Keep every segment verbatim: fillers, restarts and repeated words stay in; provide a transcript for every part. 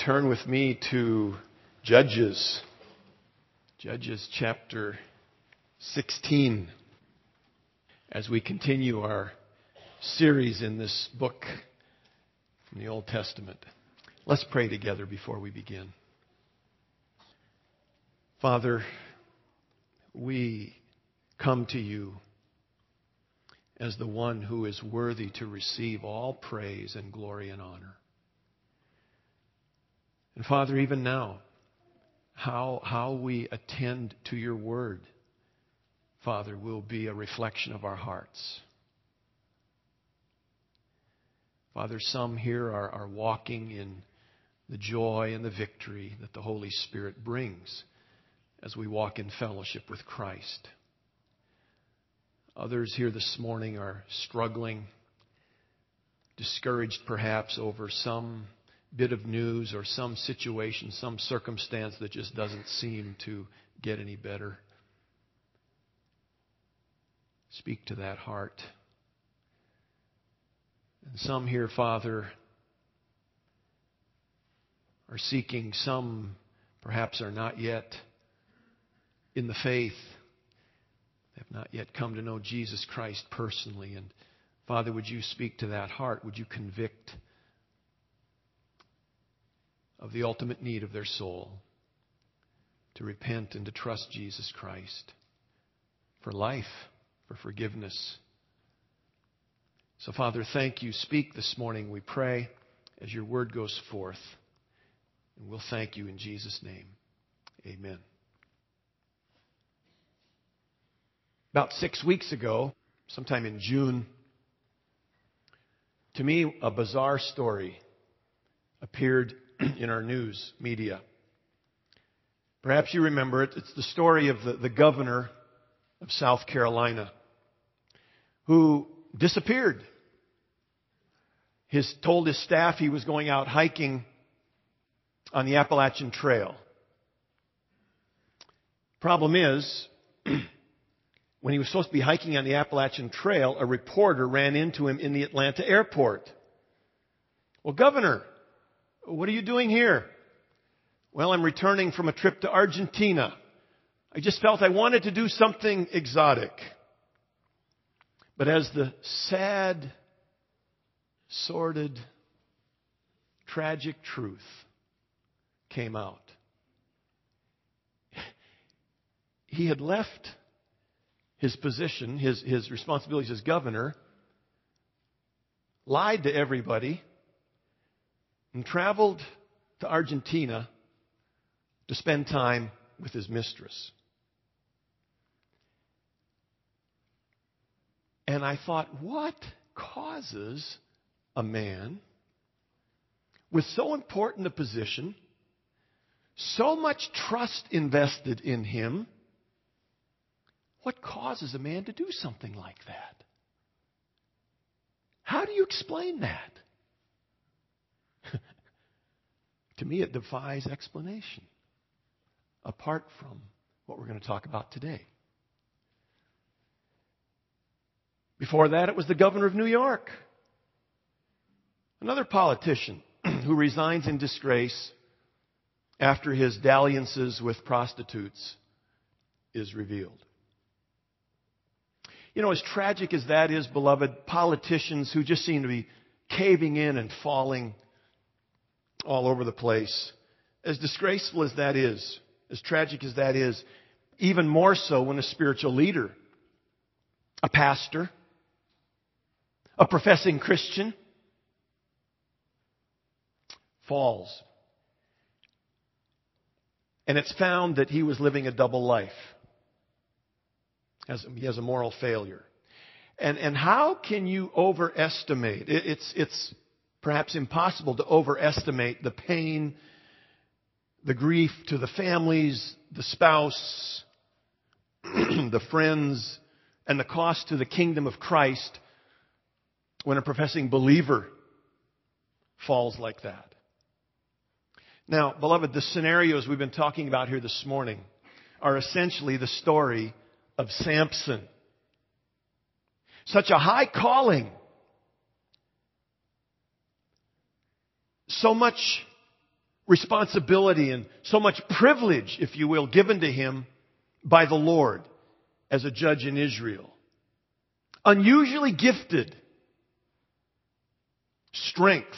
turn with me to Judges, Judges chapter sixteen, as we continue our series in this book from the Old Testament. Let's pray together before we begin. Father, we come to you as the one who is worthy to receive all praise and glory and honor. And Father, even now, how, how we attend to your word, Father, will be a reflection of our hearts. Father, some here are, are walking in the joy and the victory that the Holy Spirit brings as we walk in fellowship with Christ. Others here this morning are struggling, discouraged perhaps over some bit of news or some situation, some circumstance that just doesn't seem to get any better. Speak to that heart. And some here, Father, are seeking, some perhaps are not yet in the faith. They have not yet come to know Jesus Christ personally. And Father, would you speak to that heart? Would you convict of the ultimate need of their soul to repent and to trust Jesus Christ for life, for forgiveness? So, Father, thank you. Speak this morning, we pray, as your word goes forth. And we'll thank you in Jesus' name. Amen. About six weeks ago, sometime in June, to me, a bizarre story appeared in our news media. Perhaps you remember it. It's the story of the, the governor of South Carolina who disappeared. His told his staff he was going out hiking on the Appalachian Trail. Problem is, when he was supposed to be hiking on the Appalachian Trail, a reporter ran into him in the Atlanta airport. Well, Governor, what are you doing here? Well, I'm returning from a trip to Argentina. I just felt I wanted to do something exotic. But as the sad, sordid, tragic truth came out, he had left his position, his, his responsibilities as governor, lied to everybody, and traveled to Argentina to spend time with his mistress. And I thought, what causes a man with so important a position, so much trust invested in him, what causes a man to do something like that? How do you explain that? To me, it defies explanation, apart from what we're going to talk about today. Before that, it was the governor of New York, another politician who resigns in disgrace after his dalliances with prostitutes is revealed. You know, as tragic as that is, beloved, politicians who just seem to be caving in and falling all over the place, as disgraceful as that is, as tragic as that is, even more so when a spiritual leader, a pastor, a professing Christian, falls. And it's found that he was living a double life. He has a moral failure. And, and how can you overestimate? It, it's, it's perhaps impossible to overestimate the pain, the grief to the families, the spouse, the friends, and the cost to the kingdom of Christ when a professing believer falls like that. Now, beloved, the scenarios we've been talking about here this morning are essentially the story of Samson. Such a high calling. So much responsibility and so much privilege, if you will, given to him by the Lord as a judge in Israel. Unusually gifted. Strength.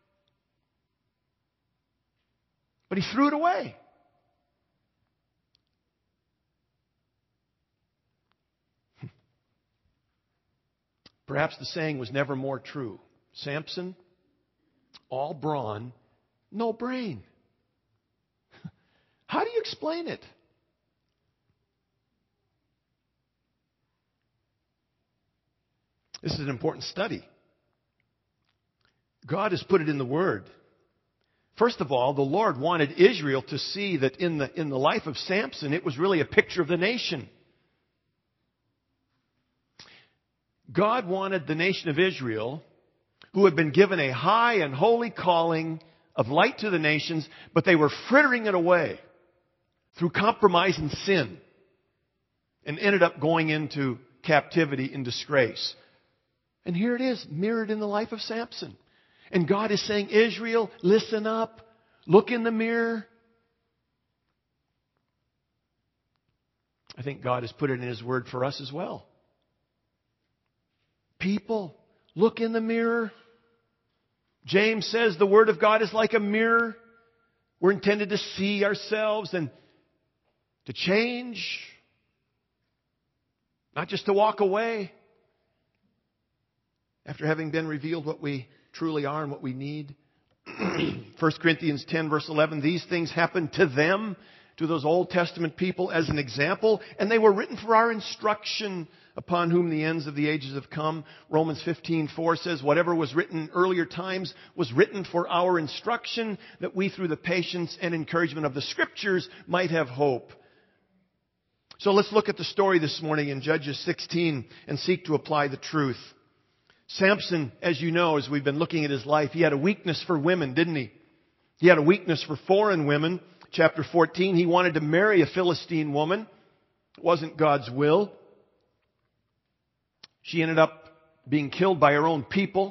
But he threw it away. Perhaps the saying was never more true. Samson, all brawn, no brain. How do you explain it? This is an important study. God has put it in the Word. First of all, the Lord wanted Israel to see that in the, in the life of Samson, it was really a picture of the nation. God wanted the nation of Israel, who had been given a high and holy calling of light to the nations, but they were frittering it away through compromise and sin, and ended up going into captivity and disgrace. And here it is, mirrored in the life of Samson. And God is saying, Israel, listen up. Look in the mirror. I think God has put it in His Word for us as well. People, look in the mirror. James says the Word of God is like a mirror. We're intended to see ourselves and to change. Not just to walk away after having been revealed what we truly are and what we need. First Corinthians ten verse eleven, these things happened to them, to those Old Testament people as an example, and they were written for our instruction, upon whom the ends of the ages have come. Romans fifteen four says, whatever was written in earlier times was written for our instruction, that we through the patience and encouragement of the Scriptures might have hope. So let's look at the story this morning in Judges sixteen and seek to apply the truth. Samson, as you know, as we've been looking at his life, he had a weakness for women, didn't he? He had a weakness for foreign women. Chapter fourteen, he wanted to marry a Philistine woman. It wasn't God's will. She ended up being killed by her own people.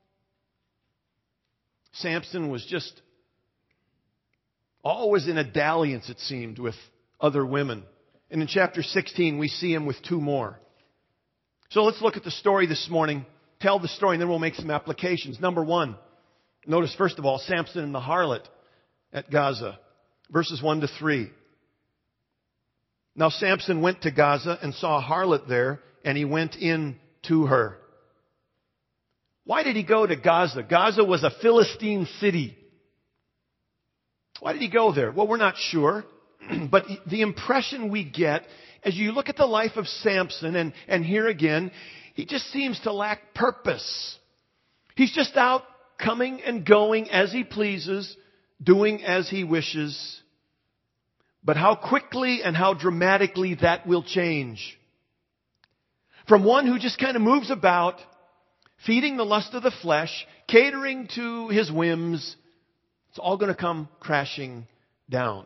Samson was just always in a dalliance, it seemed, with other women. And in chapter sixteen, we see him with two more. So let's look at the story this morning. Tell the story, and then we'll make some applications. Number one, notice first of all, Samson and the harlot at Gaza. Verses one to three. Now Samson went to Gaza and saw a harlot there, and he went in to her. Why did he go to Gaza? Gaza was a Philistine city. Why did he go there? Well, we're not sure. But the impression we get as you look at the life of Samson, and, and here again, he just seems to lack purpose. He's just out coming and going as he pleases, doing as he wishes. But how quickly and how dramatically that will change. From one who just kind of moves about, feeding the lust of the flesh, catering to his whims, it's all going to come crashing down.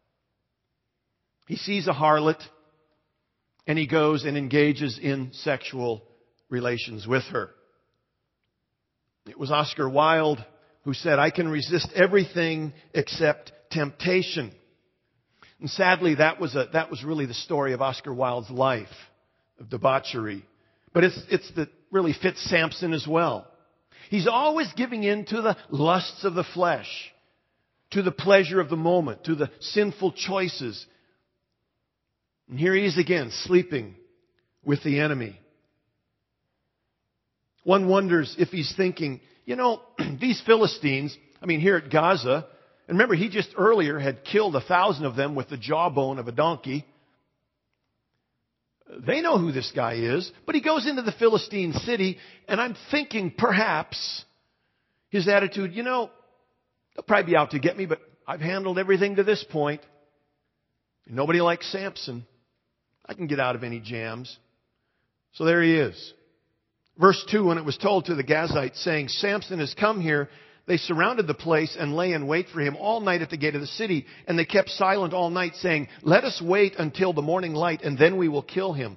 He sees a harlot, and he goes and engages in sexual relations with her. It was Oscar Wilde who said, I can resist everything except temptation. And sadly, that was a, that was really the story of Oscar Wilde's life, of debauchery. But it's, it's that really fits Samson as well. He's always giving in to the lusts of the flesh, to the pleasure of the moment, to the sinful choices. And here he is again, sleeping with the enemy. One wonders if he's thinking, you know, these Philistines, I mean, here at Gaza, and remember, he just earlier had killed a thousand of them with the jawbone of a donkey. They know who this guy is, but he goes into the Philistine city, and I'm thinking perhaps his attitude, you know, they'll probably be out to get me, but I've handled everything to this point. Nobody likes Samson. I can get out of any jams. So there he is. Verse two, when it was told to the Gazites, saying, Samson has come here, they surrounded the place and lay in wait for him all night at the gate of the city. And they kept silent all night, saying, let us wait until the morning light, and then we will kill him.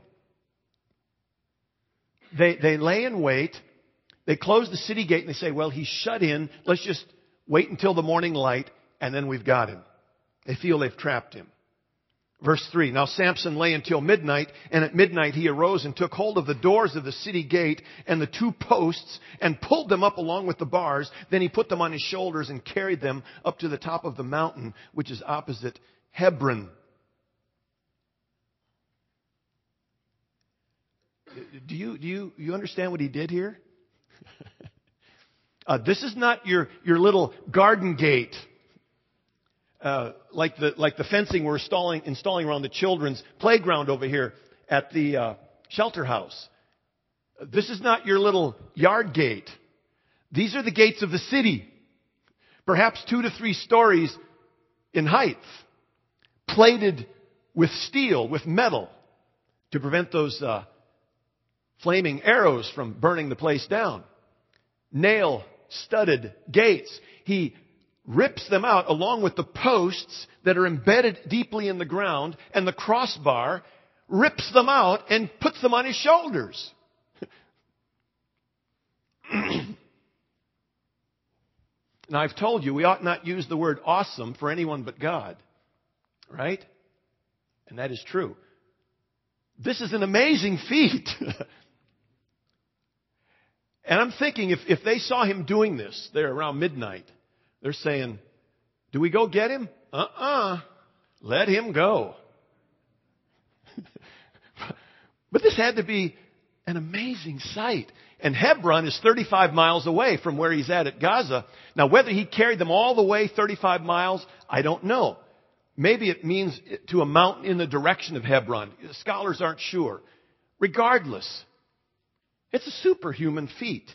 They, they lay in wait. They close the city gate, and they say, well, he's shut in. Let's just wait until the morning light, And then we've got him. They feel they've trapped him. Verse three, now Samson lay until midnight, and at midnight he arose and took hold of the doors of the city gate and the two posts and pulled them up along with the bars. Then he put them on his shoulders and carried them up to the top of the mountain, which is opposite Hebron. Do you, do you, you understand what he did here? uh, this is not your, your little garden gate. Uh, like the like the fencing we're installing installing around the children's playground over here at the uh, shelter house. This is not your little yard gate. These are the gates of the city, perhaps two to three stories in height, plated with steel, with metal, to prevent those uh, flaming arrows from burning the place down. Nail-studded gates. He rips them out along with the posts that are embedded deeply in the ground, and the crossbar, rips them out and puts them on his shoulders. Now, I've told you we ought not use the word awesome for anyone but God. Right? And that is true. This is an amazing feat. And I'm thinking if, if they saw him doing this there around midnight, they're saying, do we go get him? Uh-uh. Let him go. But this had to be an amazing sight. And Hebron is thirty-five miles away from where he's at at Gaza. Now, whether he carried them all the way thirty-five miles, I don't know. Maybe it means to a mountain in the direction of Hebron. The scholars aren't sure. Regardless, it's a superhuman feat.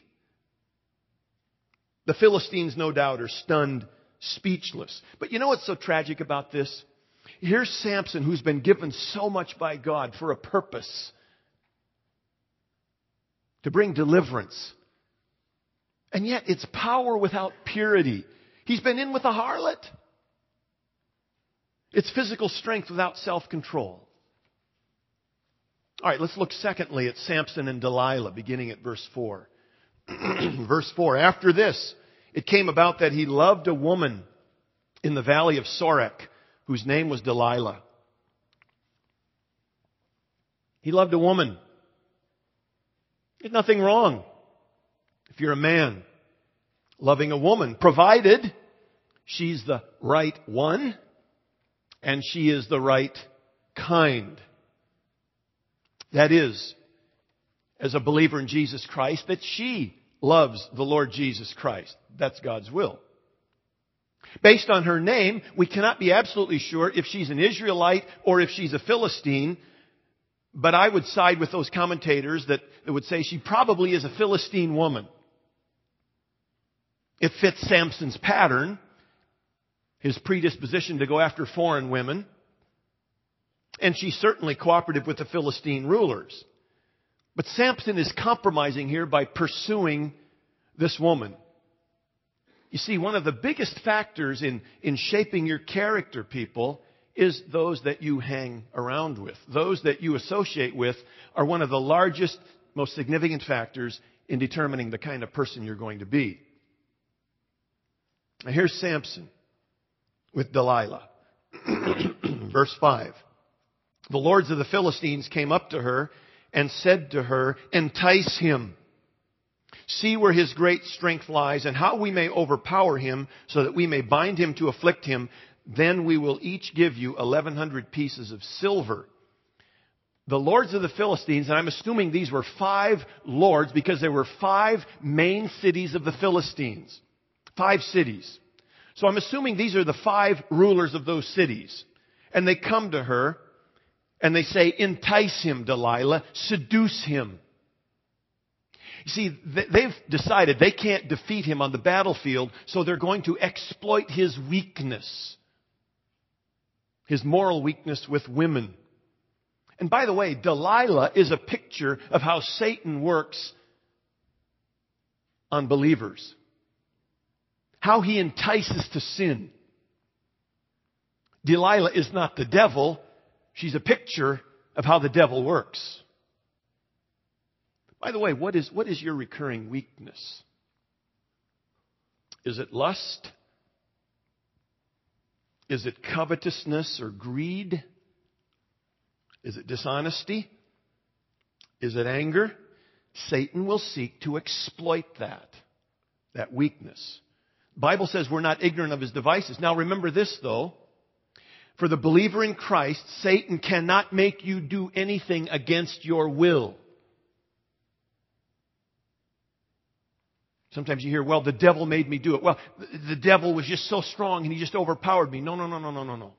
The Philistines, no doubt, are stunned, speechless. But you know what's so tragic about this? Here's Samson, who's been given so much by God for a purpose, to bring deliverance. And yet it's power without purity. He's been in with a harlot. It's physical strength without self-control. All right, let's look secondly at Samson and Delilah, beginning at verse four. Verse four, after this, it came about that he loved a woman in the valley of Sorek, whose name was Delilah. He loved a woman. There's nothing wrong if you're a man loving a woman, provided she's the right one and she is the right kind. That is, as a believer in Jesus Christ, that she loves the Lord Jesus Christ. That's God's will. Based on her name, we cannot be absolutely sure if she's an Israelite or if she's a Philistine. But I would side with those commentators that, that would say she probably is a Philistine woman. It fits Samson's pattern, his predisposition to go after foreign women. And she's certainly cooperative with the Philistine rulers. But Samson is compromising here by pursuing this woman. You see, one of the biggest factors in, in shaping your character, people, is those that you hang around with. Those that you associate with are one of the largest, most significant factors in determining the kind of person you're going to be. Now here's Samson with Delilah. Verse five. The lords of the Philistines came up to her and said to her, entice him. See where his great strength lies and how we may overpower him so that we may bind him to afflict him. Then we will each give you eleven hundred pieces of silver. The lords of the Philistines, and I'm assuming these were five lords because there were five main cities of the Philistines. Five cities. So I'm assuming these are the five rulers of those cities. And they come to her and they say, entice him, Delilah, seduce him. You see, they've decided they can't defeat him on the battlefield, so they're going to exploit his weakness. His moral weakness with women. And by the way, Delilah is a picture of how Satan works on believers. How he entices to sin. Delilah is not the devil. She's a picture of how the devil works. By the way, what is, what is your recurring weakness? Is it lust? Is it covetousness or greed? Is it dishonesty? Is it anger? Satan will seek to exploit that, that weakness. The Bible says we're not ignorant of his devices. Now remember this though. For the believer in Christ, Satan cannot make you do anything against your will. Sometimes you hear, well, the devil made me do it. Well, the devil was just so strong and he just overpowered me. No, no, no, no, no, no, no.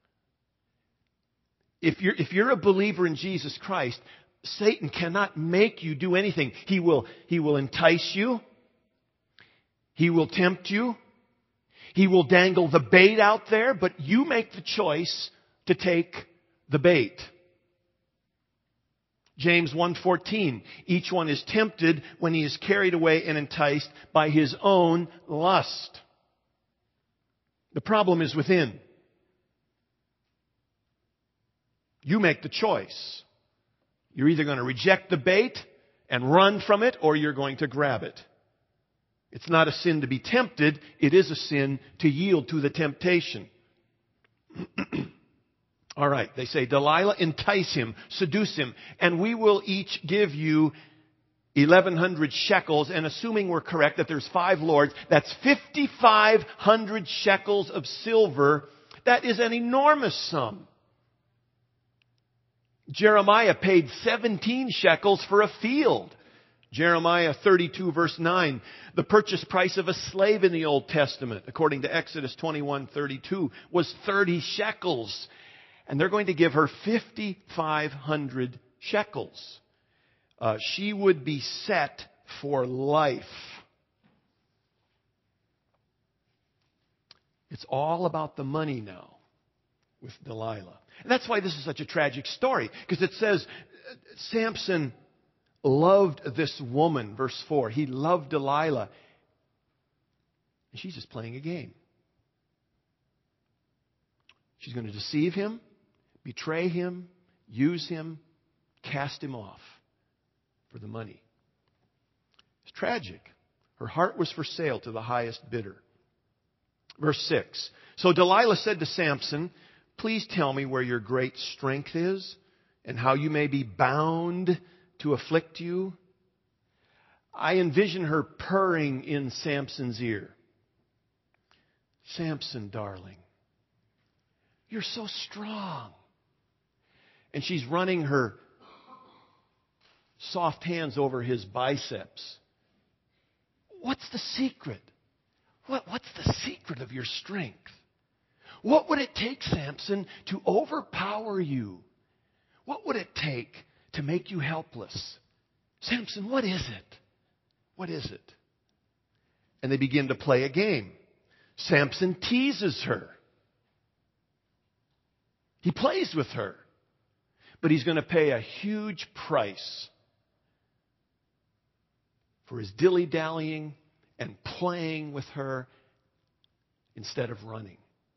If you're, if you're a believer in Jesus Christ, Satan cannot make you do anything. He will, he will entice you. He will tempt you. He will dangle the bait out there, but you make the choice to take the bait. James one fourteen, each one is tempted when he is carried away and enticed by his own lust. The problem is within. You make the choice. You're either going to reject the bait and run from it, or you're going to grab it. It's not a sin to be tempted. It is a sin to yield to the temptation. All right, they say, Delilah, entice him, seduce him, and we will each give you eleven hundred shekels. And assuming we're correct that there's five lords, that's fifty-five hundred shekels of silver. That is an enormous sum. Jeremiah paid seventeen shekels for a field. Jeremiah thirty-two verse nine. The purchase price of a slave in the Old Testament, according to Exodus twenty-one thirty-two, was thirty shekels. And they're going to give her fifty-five hundred shekels. Uh, she would be set for life. It's all about the money now with Delilah. And that's why this is such a tragic story. Because it says Samson loved this woman, verse four. He loved Delilah. And she's just playing a game. She's going to deceive him, betray him, use him, cast him off for the money. It's tragic. Her heart was for sale to the highest bidder. Verse six. So Delilah said to Samson, please tell me where your great strength is and how you may be bound to afflict you. I envision her purring in Samson's ear. Samson, darling, you're so strong. And she's running her soft hands over his biceps. What's the secret? What, what's the secret of your strength? What would it take, Samson, to overpower you? What would it take to make you helpless? Samson, what is it? What is it? And they begin to play a game. Samson teases her. He plays with her. But he's going to pay a huge price for his dilly-dallying and playing with her instead of running.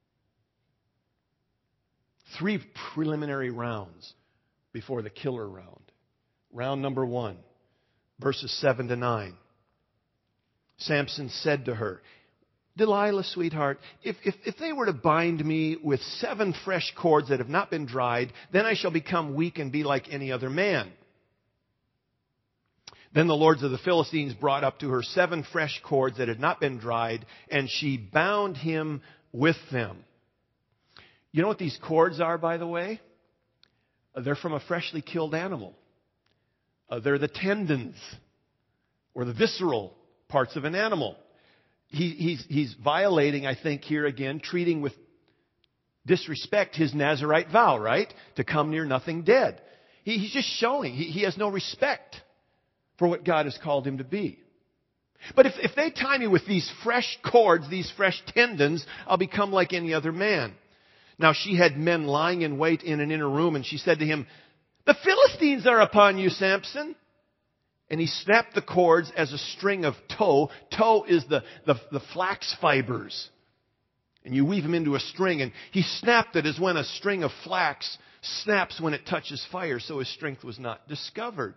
Three preliminary rounds before the killer round. Round number one, verses seven to nine. Samson said to her, Delilah, sweetheart, if, if, if they were to bind me with seven fresh cords that have not been dried, then I shall become weak and be like any other man. Then the lords of the Philistines brought up to her seven fresh cords that had not been dried, and she bound him with them. You know what these cords are, by the way? Uh, they're from a freshly killed animal. Uh, they're the tendons or the visceral parts of an animal. He, he's, he's violating, I think, here again, treating with disrespect his Nazirite vow, right? To come near nothing dead. He, he's just showing he, he has no respect for what God has called him to be. But if, if they tie me with these fresh cords, these fresh tendons, I'll become like any other man. Now she had men lying in wait in an inner room, and she said to him, the Philistines are upon you, Samson. And he snapped the cords as a string of tow. Tow is the, the, the flax fibers. And you weave them into a string. And he snapped it as when a string of flax snaps when it touches fire. So his strength was not discovered.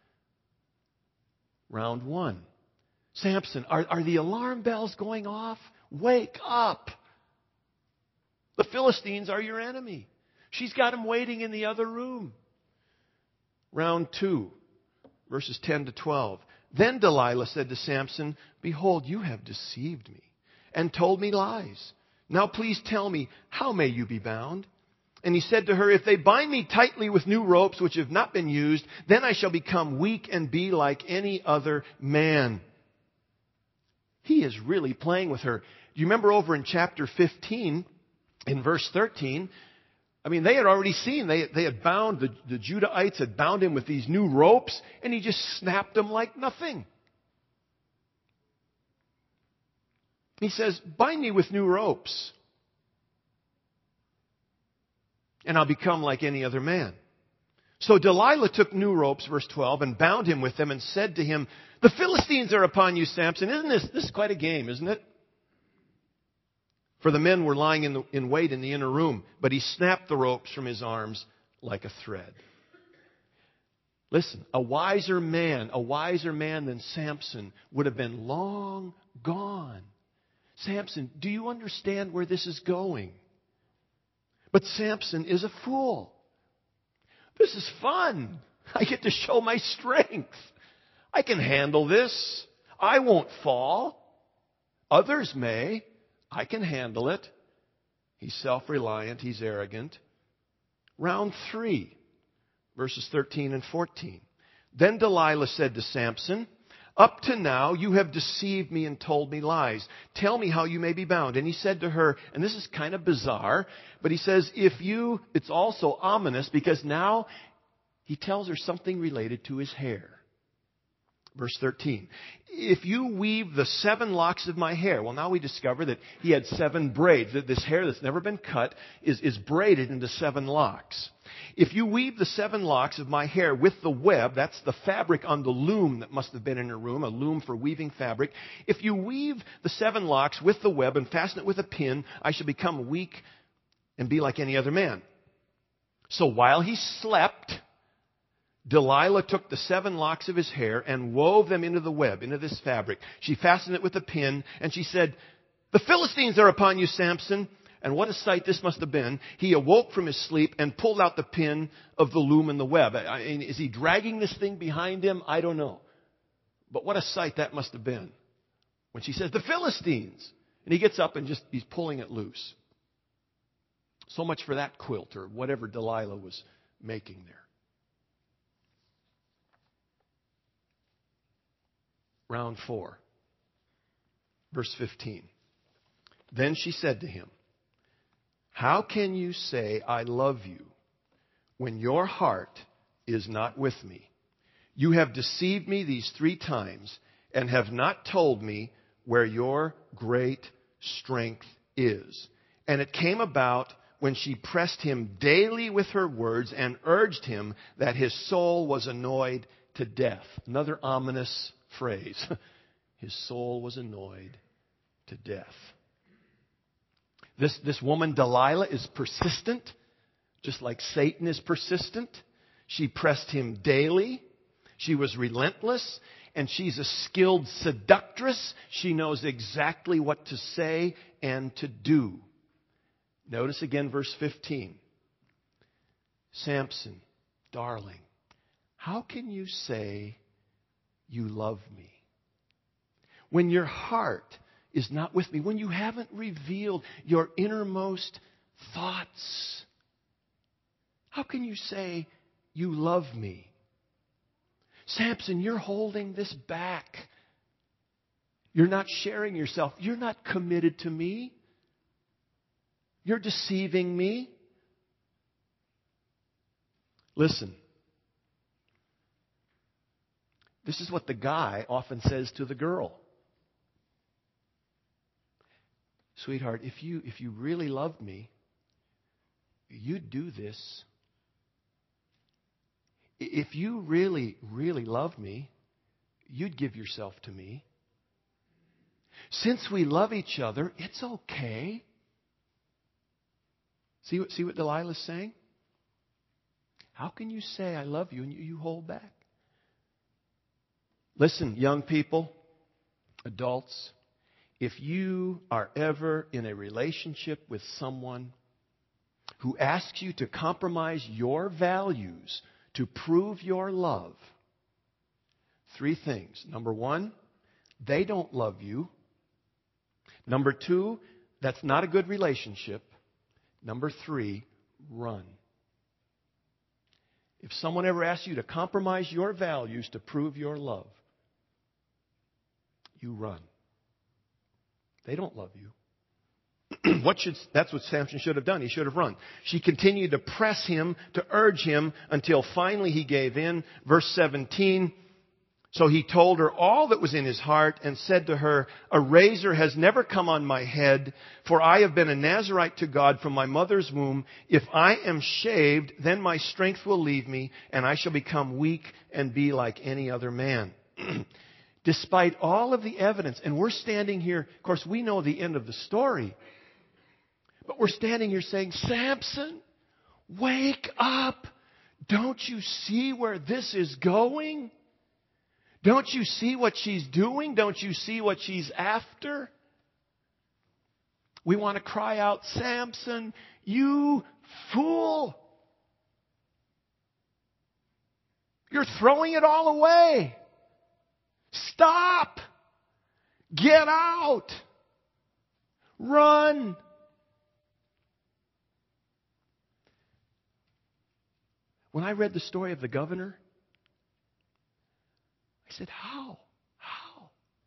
Round one. Samson, are, are the alarm bells going off? Wake up. The Philistines are your enemy. She's got him waiting in the other room. Round two, verses ten to twelve. Then Delilah said to Samson, "Behold, you have deceived me and told me lies. Now please tell me, how may you be bound?" And he said to her, "If they bind me tightly with new ropes which have not been used, then I shall become weak and be like any other man." He is really playing with her. Do you remember over in chapter fifteen, in verse thirteen, I mean, they had already seen, they, they had bound, the, the Judahites had bound him with these new ropes, and he just snapped them like nothing. He says, "Bind me with new ropes, and I'll become like any other man." So Delilah took new ropes, verse twelve, and bound him with them and said to him, "The Philistines are upon you, Samson." Isn't this, this is quite a game, isn't it? For the men were lying in, the, in wait in the inner room, but he snapped the ropes from his arms like a thread. Listen, a wiser man, a wiser man than Samson would have been long gone. Samson, do you understand where this is going? But Samson is a fool. This is fun. I get to show my strength. I can handle this. I won't fall. Others may. I can handle it. He's self-reliant. He's arrogant. Round three, verses thirteen and fourteen. Then Delilah said to Samson, "Up to now you have deceived me and told me lies. Tell me how you may be bound." And he said to her, and this is kind of bizarre, but he says, if you, it's also ominous because now he tells her something related to his hair. Verse thirteen, "If you weave the seven locks of my hair." Well, now we discover that he had seven braids. That this hair that's never been cut is, is braided into seven locks. "If you weave the seven locks of my hair with the web," that's the fabric on the loom that must have been in her room, a loom for weaving fabric. "If you weave the seven locks with the web and fasten it with a pin, I shall become weak and be like any other man." So while he slept, Delilah took the seven locks of his hair and wove them into the web, into this fabric. She fastened it with a pin, and she said, "The Philistines are upon you, Samson." And what a sight this must have been. He awoke from his sleep and pulled out the pin of the loom and the web. I mean, is he dragging this thing behind him? I don't know. But what a sight that must have been when she says, "The Philistines." And he gets up and just, he's pulling it loose. So much for that quilt or whatever Delilah was making there. Round four, verse fifteen. Then she said to him, "How can you say I love you when your heart is not with me? You have deceived me these three times and have not told me where your great strength is." And it came about when she pressed him daily with her words and urged him that his soul was annoyed to death. Another ominous phrase. His soul was annoyed to death. This, this woman, Delilah, is persistent, just like Satan is persistent. She pressed him daily. She was relentless. And she's a skilled seductress. She knows exactly what to say and to do. Notice again verse fifteen. "Samson, darling, how can you say you love me when your heart is not with me, when you haven't revealed your innermost thoughts? How can you say you love me? Samson, you're holding this back. You're not sharing yourself. You're not committed to me. You're deceiving me." Listen. This is what the guy often says to the girl. "Sweetheart, if you, if you really loved me, you'd do this. If you really, really loved me, you'd give yourself to me. Since we love each other, it's okay." See what, see what Delilah's saying? How can you say I love you and you, you hold back? Listen, young people, adults, if you are ever in a relationship with someone who asks you to compromise your values to prove your love, three things. Number one, they don't love you. Number two, that's not a good relationship. Number three, run. If someone ever asks you to compromise your values to prove your love, you run. They don't love you. What should, that's what Samson should have done. He should have run. She continued to press him, to urge him, until finally he gave in. Verse seventeen, so he told her all that was in his heart and said to her, a razor has never come on my head, for I have been a Nazirite to God from my mother's womb. If I am shaved, then my strength will leave me, and I shall become weak and be like any other man. Despite all of the evidence, and we're standing here, of course, we know the end of the story. But we're standing here saying, Samson, wake up. Don't you see where this is going? Don't you see what she's doing? Don't you see what she's after? We want to cry out, Samson, you fool. You're throwing it all away. Stop. Get out. Run. When I read the story of the governor, I said, how? How?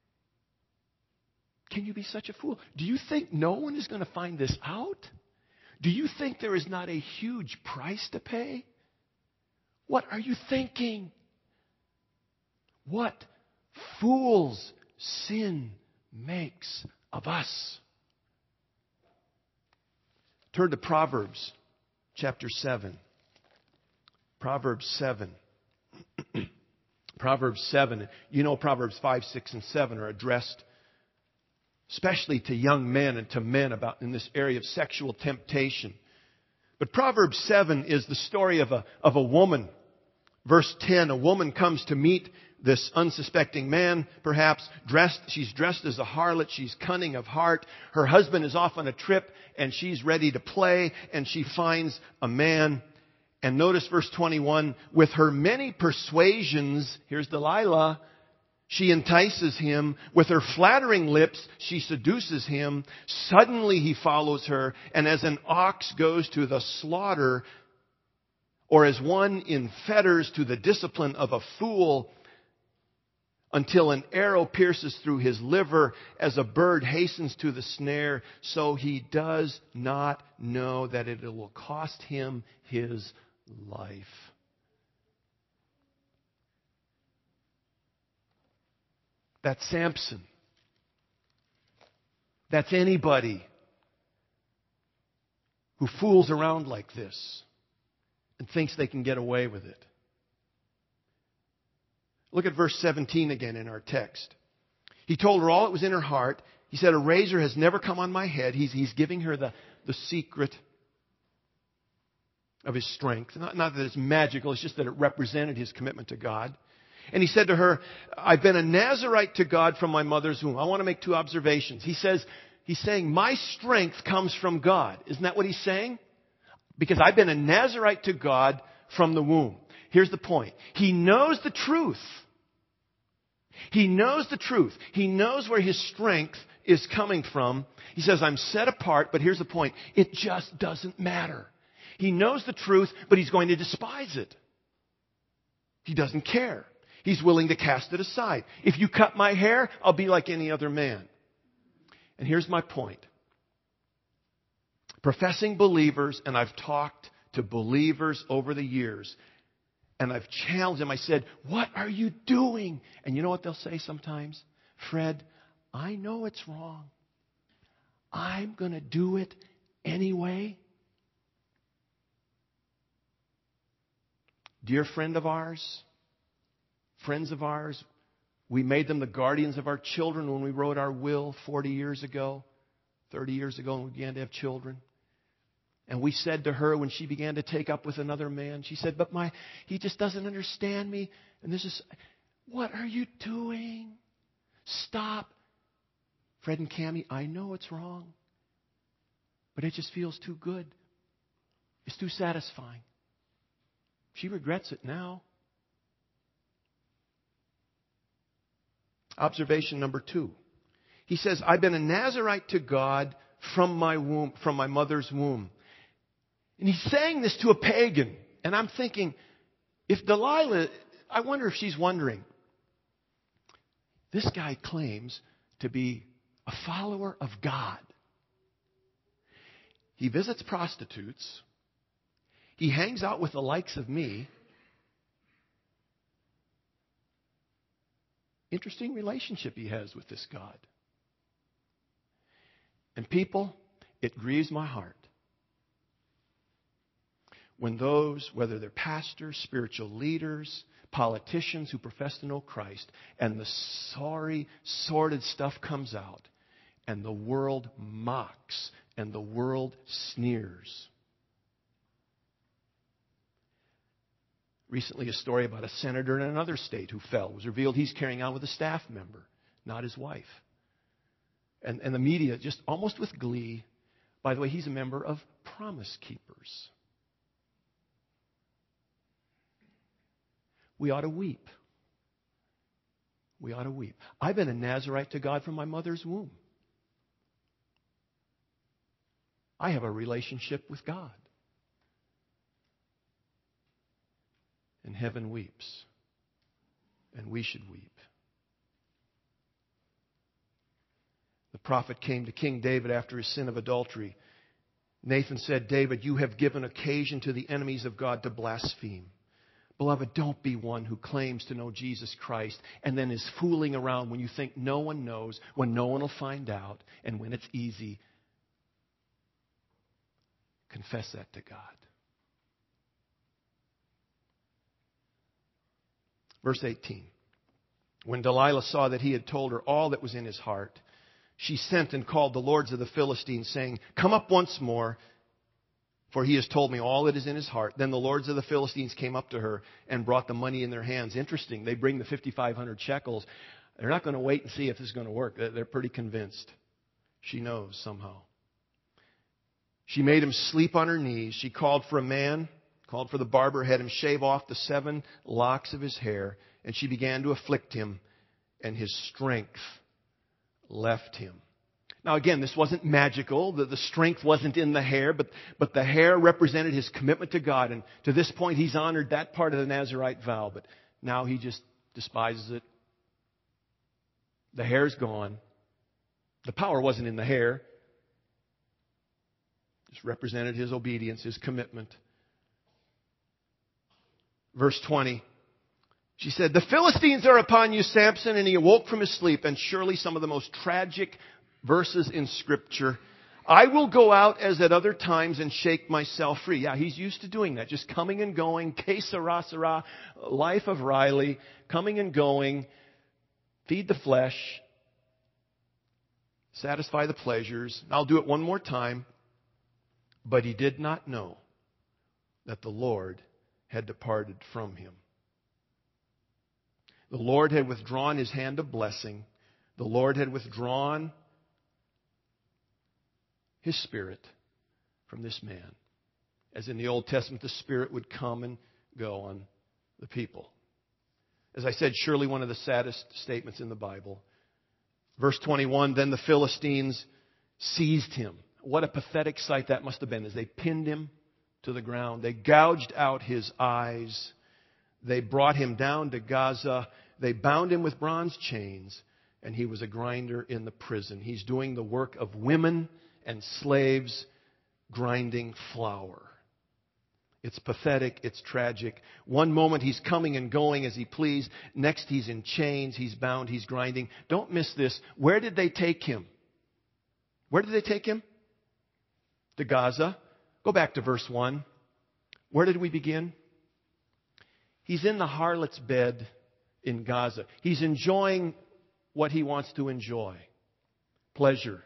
Can you be such a fool? Do you think no one is going to find this out? Do you think there is not a huge price to pay? What are you thinking? What fools sin makes of us. Turn to Proverbs chapter seven. Proverbs seven. Proverbs seven. You know Proverbs five, six, and seven are addressed especially to young men and to men about in this area of sexual temptation. But Proverbs seven is the story of a, of a woman. Verse ten, a woman comes to meet this unsuspecting man, perhaps dressed, she's dressed as a harlot, she's cunning of heart. Her husband is off on a trip and she's ready to play, and she finds a man. And notice verse twenty-one, with her many persuasions, here's Delilah, she entices him. With her flattering lips, she seduces him. Suddenly he follows her, and as an ox goes to the slaughter, or as one in fetters to the discipline of a fool, until an arrow pierces through his liver, as a bird hastens to the snare, so he does not know that it will cost him his life. That's Samson. That's anybody who fools around like this and thinks they can get away with it. Look at verse seventeen again in our text. He told her all that was in her heart. He said, a razor has never come on my head. He's, he's giving her the, the secret of his strength. Not, not that it's magical, it's just that it represented his commitment to God. And he said to her, I've been a Nazirite to God from my mother's womb. I want to make two observations. He says, he's saying, my strength comes from God. Isn't that what he's saying? Because I've been a Nazirite to God from the womb. Here's the point. He knows the truth. He knows the truth. He knows where his strength is coming from. He says, I'm set apart, but here's the point. It just doesn't matter. He knows the truth, but he's going to despise it. He doesn't care. He's willing to cast it aside. If you cut my hair, I'll be like any other man. And here's my point. Professing believers, and I've talked to believers over the years, and I've challenged them. I said, what are you doing? And you know what they'll say sometimes? Fred, I know it's wrong. I'm going to do it anyway. Dear friend of ours, friends of ours, we made them the guardians of our children when we wrote our will forty years ago, thirty years ago, when we began to have children. And we said to her when she began to take up with another man, she said, but my, he just doesn't understand me. And this is, what are you doing? Stop. Fred and Cammie, I know it's wrong, but it just feels too good. is too satisfying. She regrets it now. Observation number two. He says, I've been a Nazirite to God from my womb, from my mother's womb. And he's saying this to a pagan. And I'm thinking, if Delilah, I wonder if she's wondering, this guy claims to be a follower of God. He visits prostitutes. He hangs out with the likes of me. Interesting relationship he has with this God. And people, it grieves my heart when those, whether they're pastors, spiritual leaders, politicians who profess to know Christ, and the sorry, sordid stuff comes out, and the world mocks, and the world sneers. Recently, a story about a senator in another state who fell. It was revealed he's carrying on with a staff member, not his wife. And, and the media, just almost with glee, by the way, he's a member of Promise Keepers. We ought to weep. We ought to weep. I've been a Nazirite to God from my mother's womb. I have a relationship with God. And heaven weeps. And we should weep. The prophet came to King David after his sin of adultery. Nathan said, David, you have given occasion to the enemies of God to blaspheme. Beloved, don't be one who claims to know Jesus Christ and then is fooling around when you think no one knows, when no one will find out, and when it's easy. Confess that to God. Verse eighteen. When Delilah saw that he had told her all that was in his heart, she sent and called the lords of the Philistines, saying, come up once more, for he has told me all that is in his heart. Then the lords of the Philistines came up to her and brought the money in their hands. Interesting. They bring the fifty-five hundred shekels. They're not going to wait and see if this is going to work. They're pretty convinced. She knows somehow. She made him sleep on her knees. She called for a man, called for the barber, had him shave off the seven locks of his hair. And she began to afflict him, and his strength left him. Now again, this wasn't magical. The, the strength wasn't in the hair, but, but the hair represented his commitment to God. And to this point, he's honored that part of the Nazirite vow. But now he just despises it. The hair's gone. The power wasn't in the hair. Just represented his obedience, his commitment. Verse twenty. She said, the Philistines are upon you, Samson. And he awoke from his sleep. And surely some of the most tragic verses in Scripture. I will go out as at other times and shake myself free. Yeah, he's used to doing that. Just coming and going. Que sera, sera. Life of Riley. Coming and going. Feed the flesh. Satisfy the pleasures. I'll do it one more time. But he did not know that the Lord had departed from him. The Lord had withdrawn his hand of blessing. The Lord had withdrawn his Spirit from this man. As in the Old Testament, the Spirit would come and go on the people. As I said, surely one of the saddest statements in the Bible. Verse twenty-one, then the Philistines seized him. What a pathetic sight that must have been as they pinned him to the ground. They gouged out his eyes. They brought him down to Gaza. They bound him with bronze chains, and he was a grinder in the prison. He's doing the work of women and slaves grinding flour. It's pathetic. It's tragic. One moment he's coming and going as he please. Next he's in chains. He's bound. He's grinding. Don't miss this. Where did they take him? Where did they take him? To Gaza. Go back to verse one. Where did we begin? He's in the harlot's bed in Gaza. He's enjoying what he wants to enjoy. Pleasure.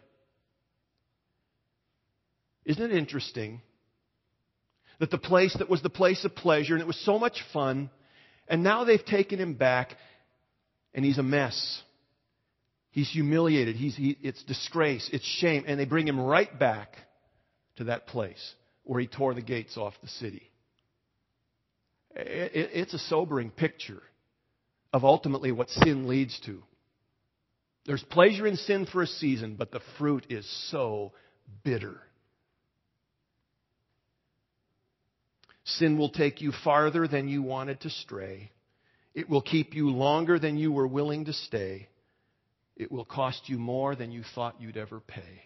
Isn't it interesting that the place that was the place of pleasure, and it was so much fun, and now they've taken him back, and he's a mess. He's humiliated. He's, he, it's disgrace. It's shame. And they bring him right back to that place where he tore the gates off the city. It's a sobering picture of ultimately what sin leads to. There's pleasure in sin for a season, but the fruit is so bitter. Sin will take you farther than you wanted to stray. It will keep you longer than you were willing to stay. It will cost you more than you thought you'd ever pay.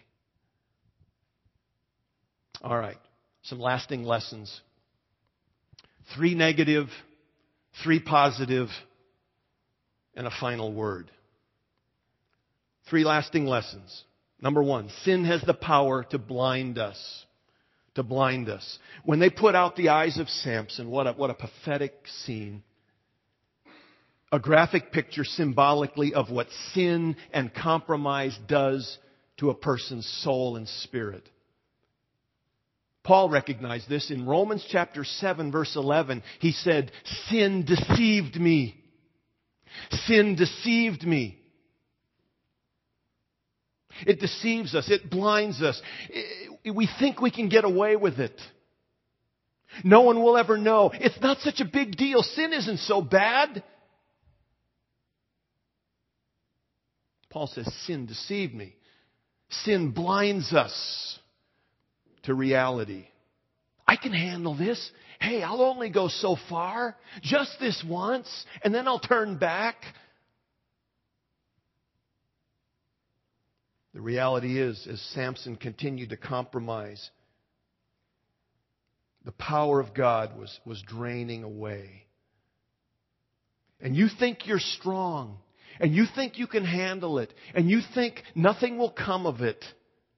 All right, some lasting lessons. Three negative, three positive, and a final word. Three lasting lessons. Number one, sin has the power to blind us. To blind us. When they put out the eyes of Samson, what a, what a pathetic scene. A graphic picture symbolically of what sin and compromise does to a person's soul and spirit. Paul recognized this in Romans chapter seven, verse eleven. He said, sin deceived me. Sin deceived me. It deceives us. It blinds us. We think we can get away with it. No one will ever know. It's not such a big deal. Sin isn't so bad. Paul says, sin deceived me. Sin blinds us to reality. I can handle this. Hey, I'll only go so far. Just this once. And then I'll turn back. The reality is, as Samson continued to compromise, the power of God was, was draining away. And you think you're strong. And you think you can handle it. And you think nothing will come of it.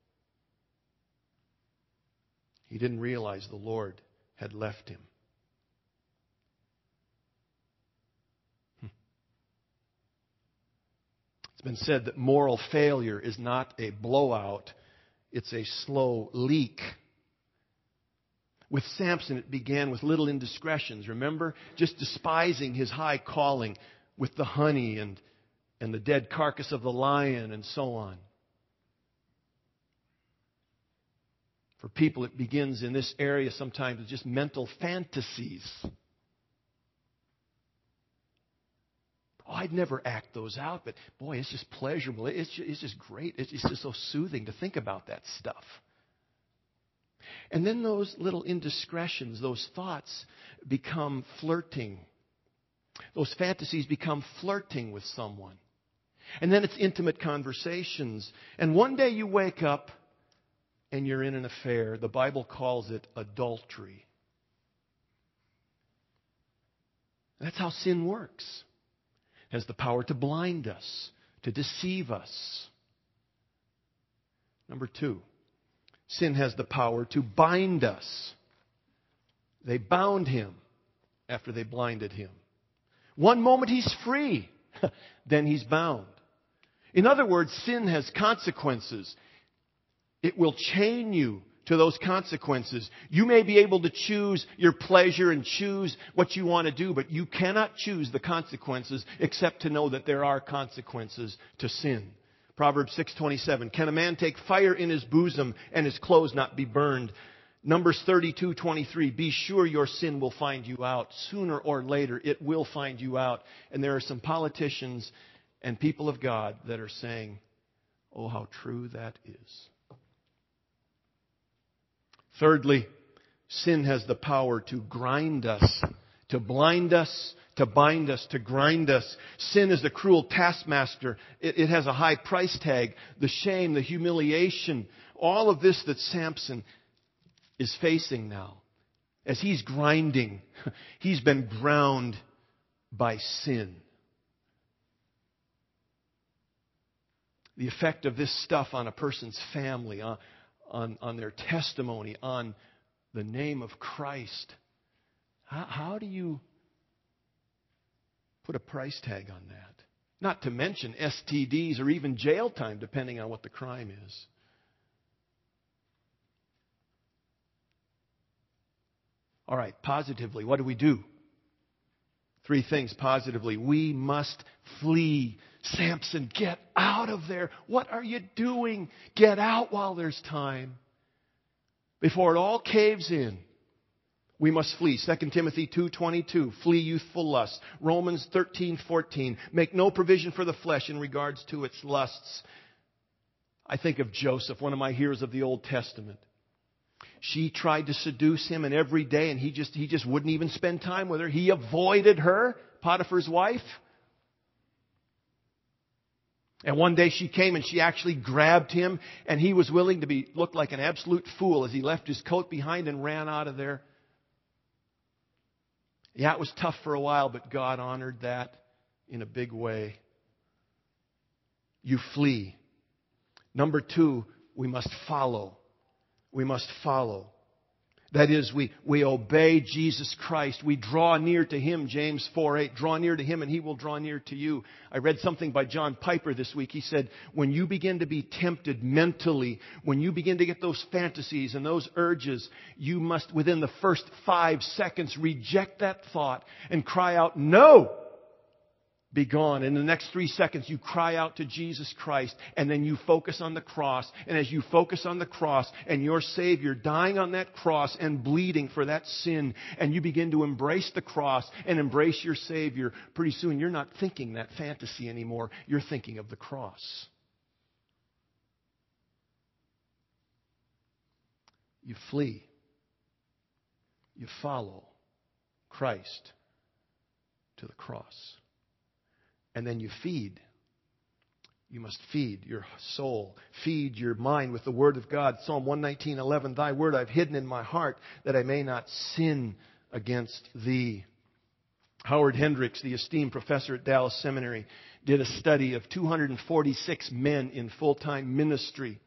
He didn't realize the Lord had left him. It's been said that moral failure is not a blowout, it's a slow leak. With Samson, it began with little indiscretions. Remember? Just despising his high calling with the honey and, and the dead carcass of the lion and so on. For people, it begins in this area sometimes with just mental fantasies. Oh, I'd never act those out, but boy, it's just pleasurable. It's just, it's just great. It's just so soothing to think about that stuff. And then those little indiscretions, those thoughts become flirting. Those fantasies become flirting with someone. And then it's intimate conversations. And one day you wake up and you're in an affair. The Bible calls it adultery. That's how sin works. It has the power to blind us, to deceive us. Number two, sin has the power to bind us. They bound him after they blinded him. One moment he's free, then he's bound. In other words, sin has consequences. It will chain you to those consequences. You may be able to choose your pleasure and choose what you want to do, but you cannot choose the consequences except to know that there are consequences to sin. Proverbs six twenty-seven, can a man take fire in his bosom and his clothes not be burned? Numbers thirty-two twenty-three, be sure your sin will find you out. Sooner or later, it will find you out. And there are some politicians and people of God that are saying, oh, how true that is. Thirdly, sin has the power to grind us, to blind us, to bind us, to grind us. Sin is the cruel taskmaster. It, it has a high price tag. The shame, the humiliation, all of this that Samson is facing now. As he's grinding, he's been ground by sin. The effect of this stuff on a person's family, on, on, on their testimony, on the name of Christ. How, how do you put a price tag on that? Not to mention S T Ds or even jail time, depending on what the crime is. All right, positively, what do we do? Three things positively. We must flee. Samson, get out of there. What are you doing? Get out while there's time. before it all caves in, we must flee. Second Timothy two twenty-two, flee youthful lust. Romans thirteen fourteen, make no provision for the flesh in regards to its lusts. I think of Joseph, one of my heroes of the Old Testament. She tried to seduce him, and every day, and he just, he just wouldn't even spend time with her. He avoided her, Potiphar's wife. And one day she came and she actually grabbed him, and he was willing to be look like an absolute fool as he left his coat behind and ran out of there. Yeah, it was tough for a while, but God honored that in a big way. You flee. Number two, we must follow. We must follow. That is, we, we obey Jesus Christ. We draw near to Him, James four eight. Draw near to Him and He will draw near to you. I read something by John Piper this week. He said, when you begin to be tempted mentally, when you begin to get those fantasies and those urges, you must, within the first five seconds, reject that thought and cry out, no! Be gone. In the next three seconds, you cry out to Jesus Christ, and then you focus on the cross. And as you focus on the cross and your Savior dying on that cross and bleeding for that sin, and you begin to embrace the cross and embrace your Savior, pretty soon you're not thinking that fantasy anymore. You're thinking of the cross. You flee. You follow Christ to the cross. And then you feed. You must feed your soul. Feed your mind with the Word of God. Psalm one nineteen eleven, Thy Word I've hidden in my heart that I may not sin against Thee. Howard Hendricks, the esteemed professor at Dallas Seminary, did a study of two hundred forty-six men in full-time ministry.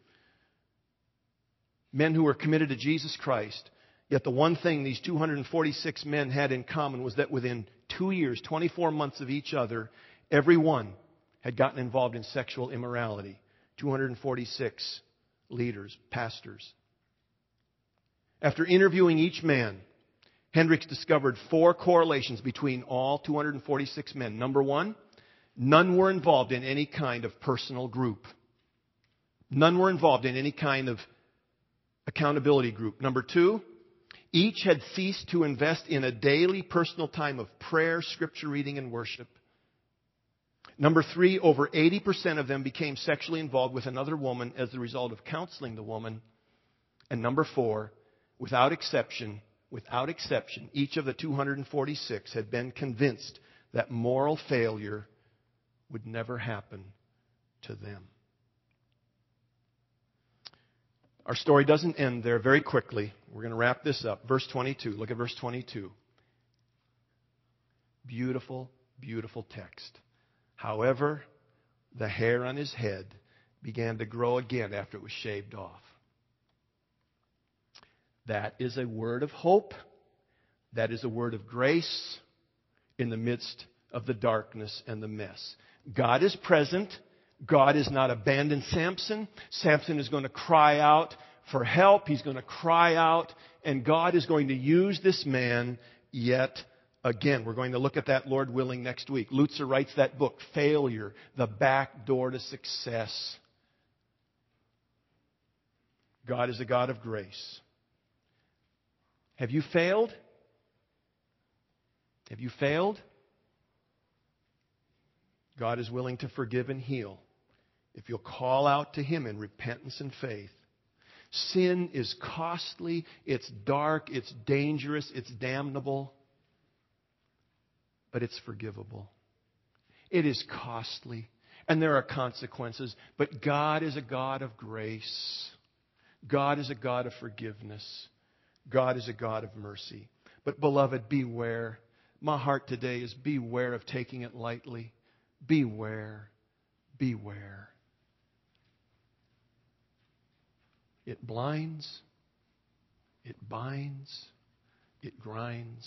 Men who were committed to Jesus Christ. Yet the one thing these two hundred forty-six men had in common was that within two years, twenty-four months of each other, every one had gotten involved in sexual immorality. two hundred forty-six leaders, pastors. After interviewing each man, Hendricks discovered four correlations between all two hundred forty-six men. Number one, none were involved in any kind of personal group. None were involved in any kind of accountability group. Number two, each had ceased to invest in a daily personal time of prayer, scripture reading, and worship. Number three, over eighty percent of them became sexually involved with another woman as the result of counseling the woman. And number four, without exception, without exception, each of the two hundred forty-six had been convinced that moral failure would never happen to them. Our story doesn't end there. Very quickly, we're going to wrap this up. Verse twenty-two. Look at verse twenty-two. Beautiful, beautiful text. However, the hair on his head began to grow again after it was shaved off. That is a word of hope. That is a word of grace in the midst of the darkness and the mess. God is present. God has not abandoned Samson. Samson is going to cry out for help. He's going to cry out, and God is going to use this man yet again. We're going to look at that, Lord willing, next week. Lutzer writes that book, Failure, the Back Door to Success. God is a God of grace. Have you failed? Have you failed? God is willing to forgive and heal if you'll call out to Him in repentance and faith. Sin is costly, it's dark, it's dangerous, it's damnable, but it's forgivable. It is costly, and there are consequences, but God is a God of grace. God is a God of forgiveness. God is a God of mercy. But beloved, beware. My heart today is beware of taking it lightly. Beware. Beware. It blinds. It binds. It grinds.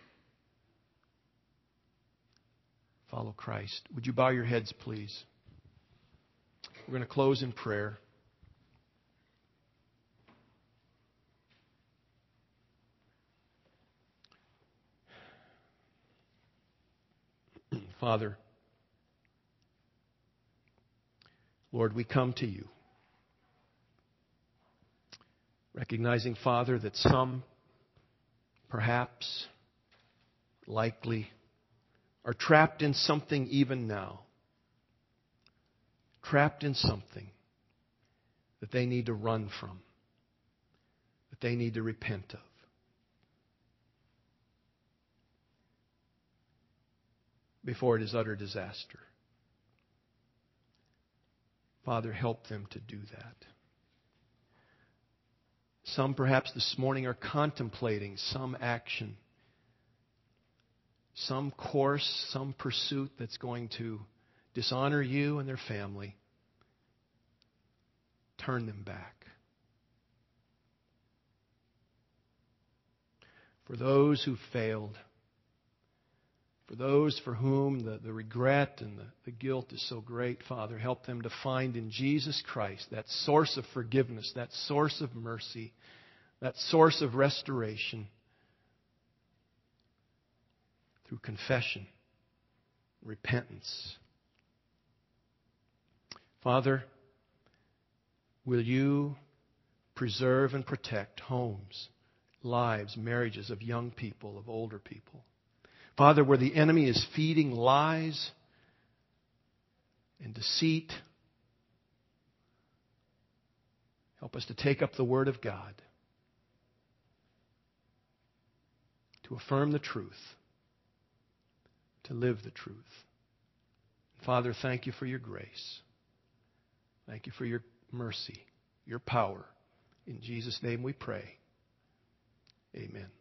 Follow Christ. Would you bow your heads, please? We're going to close in prayer. Father, Lord, we come to you. Recognizing, Father, that some, perhaps, likely, are trapped in something even now. Trapped in something that they need to run from, that they need to repent of. Before it is utter disaster. Father, help them to do that. Some perhaps this morning are contemplating some action, some course, some pursuit that's going to dishonor you and their family. Turn them back. For those who failed, for those for whom the, the regret and the, the guilt is so great, Father, help them to find in Jesus Christ that source of forgiveness, that source of mercy, that source of restoration through confession, repentance. Father, will you preserve and protect homes, lives, marriages of young people, of older people? Father, where the enemy is feeding lies and deceit, help us to take up the Word of God, to affirm the truth, to live the truth. Father, thank you for your grace. Thank you for your mercy, your power. In Jesus' name we pray. Amen.